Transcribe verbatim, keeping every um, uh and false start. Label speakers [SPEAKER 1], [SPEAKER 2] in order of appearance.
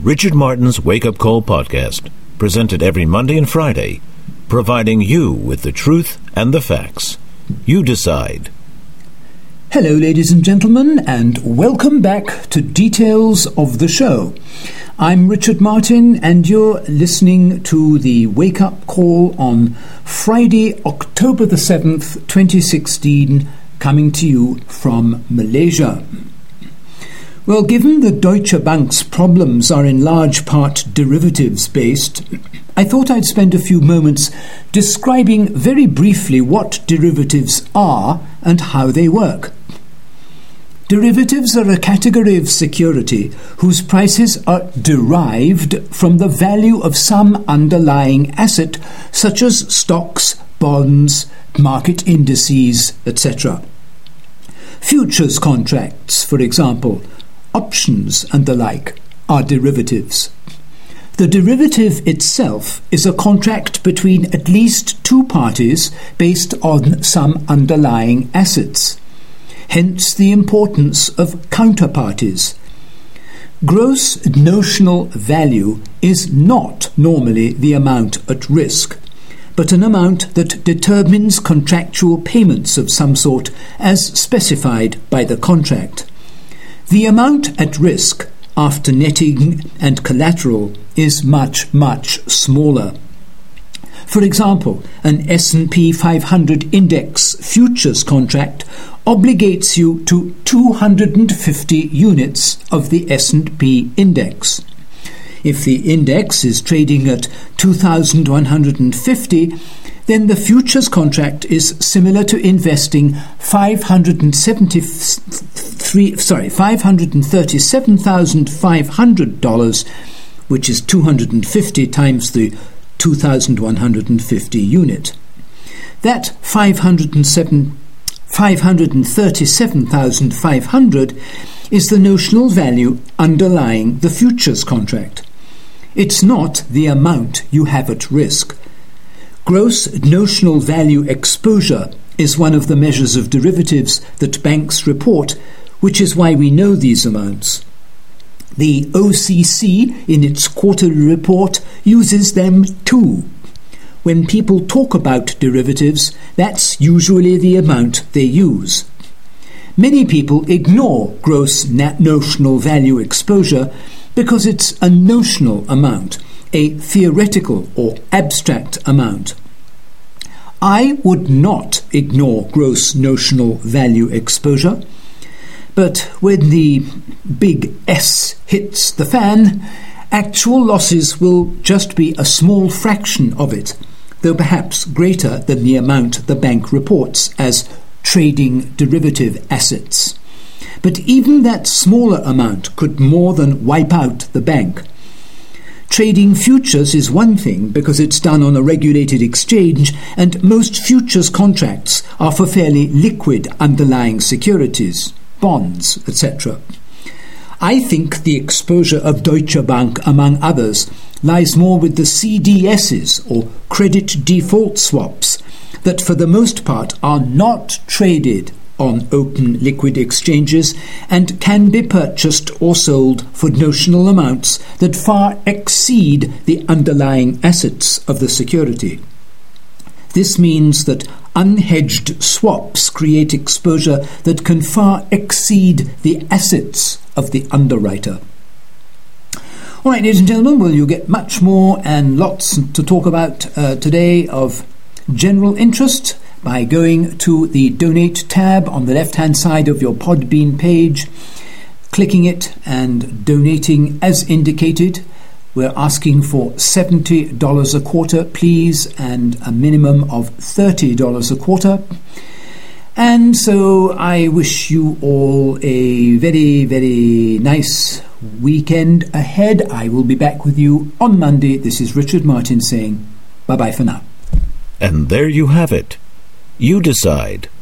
[SPEAKER 1] Richard Martin's Wake Up Call podcast, presented every Monday and Friday, providing you with the truth and the facts. You decide.
[SPEAKER 2] Hello, ladies and gentlemen, and welcome back to Details of the Show. I'm Richard Martin, and you're listening to the Wake Up Call on Friday, October the seventh, twenty sixteen, coming to you from Malaysia. Well, given that Deutsche Bank's problems are in large part derivatives-based, I thought I'd spend a few moments describing very briefly what derivatives are and how they work. Derivatives are a category of security whose prices are derived from the value of some underlying asset, such as stocks, bonds, market indices, et cetera. Futures contracts, for example, options and the like, are derivatives. The derivative itself is a contract between at least two parties based on some underlying assets. Hence the importance of counterparties. Gross notional value is not normally the amount at risk, but an amount that determines contractual payments of some sort as specified by the contract. The amount at risk after netting and collateral is much, much smaller. For example, an S and P five hundred index futures contract obligates you to two hundred fifty units of the S and P index. If the index is trading at two thousand one hundred fifty, then the futures contract is similar to investing five hundred seventy-three, sorry, five hundred thirty-seven thousand five hundred dollars, which is two hundred fifty times the two thousand one hundred fifty unit. That five hundred thirty-seven thousand five hundred is the notional value underlying the futures contract. It's not the amount you have at risk. Gross notional value exposure is one of the measures of derivatives that banks report, which is why we know these amounts. The O C C, in its quarterly report, uses them too. When people talk about derivatives, that's usually the amount they use. Many people ignore gross notional value exposure because it's a notional amount, a theoretical or abstract amount. I would not ignore gross notional value exposure, but when the big S hits the fan, actual losses will just be a small fraction of it, though perhaps greater than the amount the bank reports as trading derivative assets. But even that smaller amount could more than wipe out the bank. Trading futures is one thing because it's done on a regulated exchange, and most futures contracts are for fairly liquid underlying securities, bonds, et cetera. I think the exposure of Deutsche Bank, among others, lies more with the C D Ss, or credit default swaps, that for the most part are not traded on open liquid exchanges and can be purchased or sold for notional amounts that far exceed the underlying assets of the security. This means that unhedged swaps create exposure that can far exceed the assets of the underwriter. All right, ladies and gentlemen, well, you'll get much more and lots to talk about uh, today of general interest by going to the Donate tab on the left-hand side of your Podbean page, clicking it and donating as indicated. We're asking for seventy dollars a quarter, please, and a minimum of thirty dollars a quarter. And so I wish you all a very, very nice weekend ahead. I will be back with you on Monday. This is Richard Martin saying bye-bye for now.
[SPEAKER 1] And there you have it. You decide.